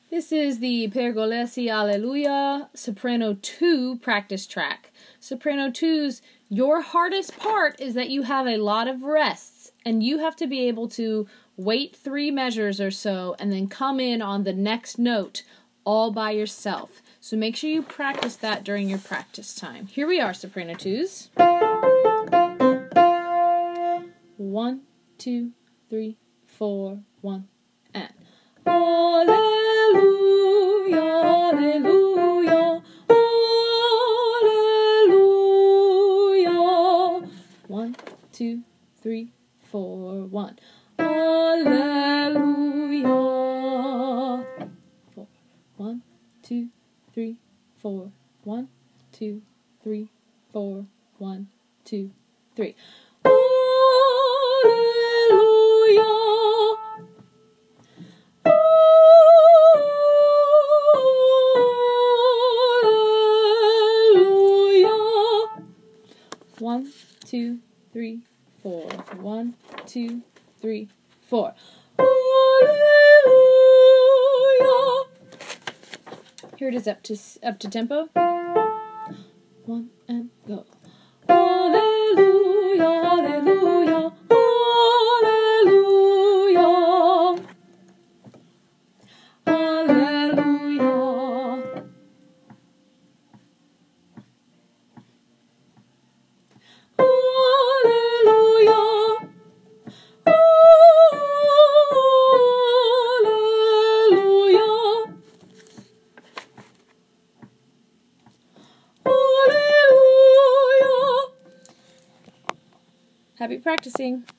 This is the Pergolesi Alleluia Soprano 2 practice track. Soprano 2's, your hardest part is that you have a lot of rests, and you have to be able to wait 3 measures or so and then come in on the next note all by yourself. So make sure you practice that during your practice time. Here we are, Soprano 2's. 1, 2, 3, 4, 1, and Alleluia, Alleluia, Alleluia. 1, 2, 3, 4, 1. Alleluia. 4. 1, 2, 3, 4. 1, 2, 3, 4. 1, 2, 3. Alleluia. 1, 2, 3, 4. 1, 2, 3, 4. Alleluia. Here it is up to tempo. 1 and go. Alleluia, Alleluia, Alleluia. Alleluia. Happy practicing.